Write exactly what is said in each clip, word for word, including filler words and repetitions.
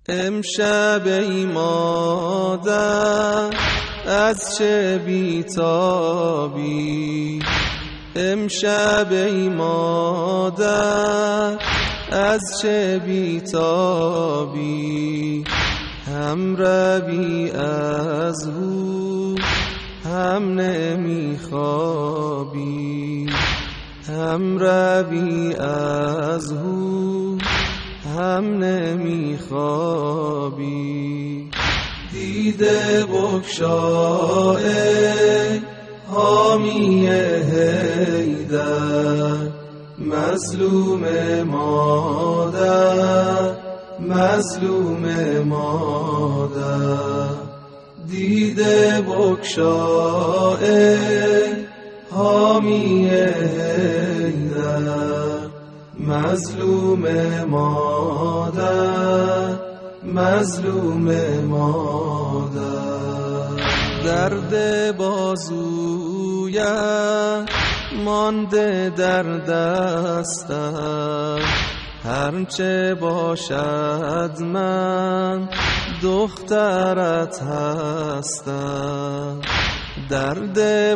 امشب ای مادر از چه بیتابی، امشب ای مادر از چه بیتابی، هم روی از او هم نمیخوابی، هم روی از او هم نمیخوابی. دیده بگشای حامی حیدر، مظلوم مادر مظلوم مادر. دیده بگشای حامی حیدر، مظلوم مادر مظلوم مادر. درد بازویت مانده در دستم، هرچه باشد من دخترت هستم. درد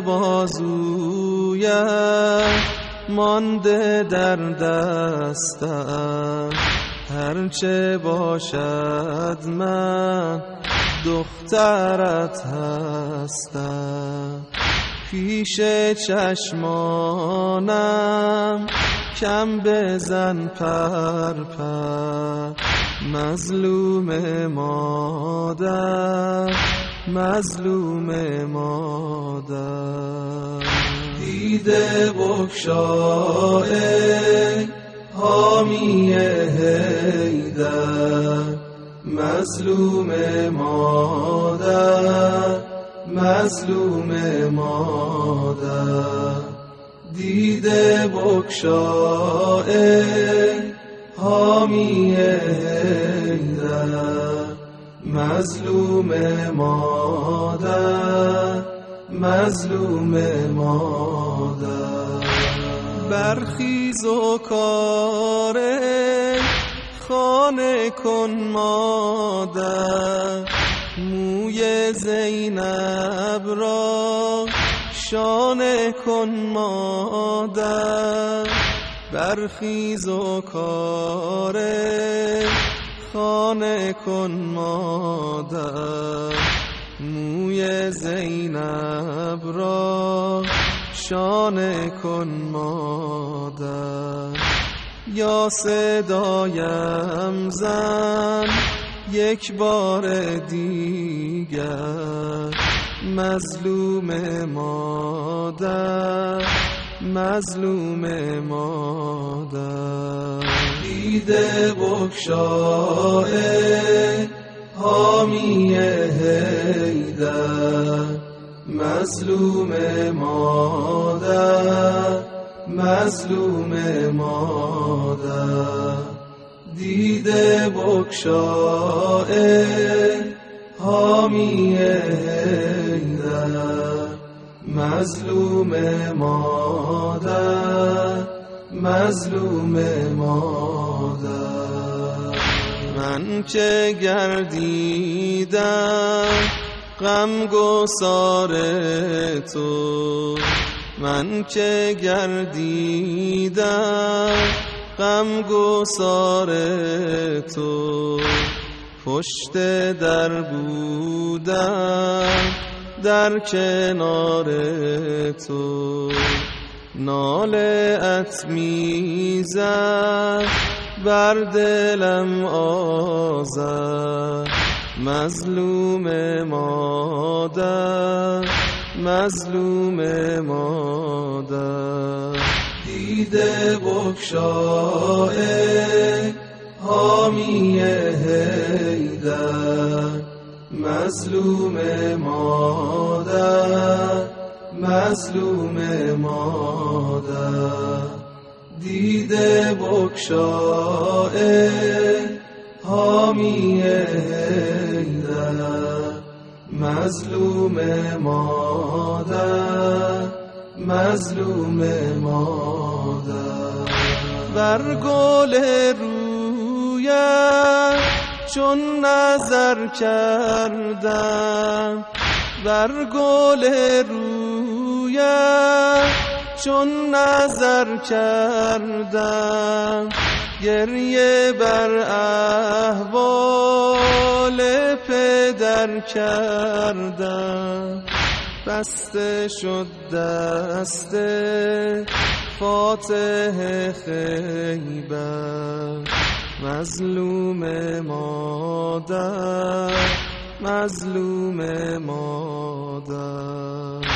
بازویت مانده در دستم، هرچه باشد من دخترت هستم. پیش چشمانم کم بزن پر پر، مظلوم مادر مظلوم مادر. دیده بگشای حامی حیدر، مظلوم مادر مظلوم مادر. دیده بگشای حامی حیدر، مظلوم مادر مظلوم مادر. برخیز و کار خانه کن مادر، موی زینب را شانه کن مادر. برخیز و کار خانه کن مادر، موی زینب را شانه کن مادر. یا صدایم زن یک بار دیگر، مظلوم مادر مظلوم مادر. دیده بگشای حامی حیدر، مظلوم مادر مظلوم مادر. دیده بگشای حامی حیدر، مظلوم مادر مظلوم مادر. من که گردیدم غمگسار تو، من که گردیدم غمگسار تو، پشت در بودم در کنار تو. ناله ات میزد بر دلم آذر، مظلوم مادر مظلوم مادر. دیده بگشای حامی حیدر، مظلوم مادر مظلوم مادر. دیده بگشای حامی حیدر، مظلوم مادر مظلوم مادر. بر گل رویت چون نظر کردم بر گل رویت، چون نظر کردم گریه بر احوال پدر کردم. بسته شد دست فاتح خیبر، مظلوم مادر، مظلوم مادر.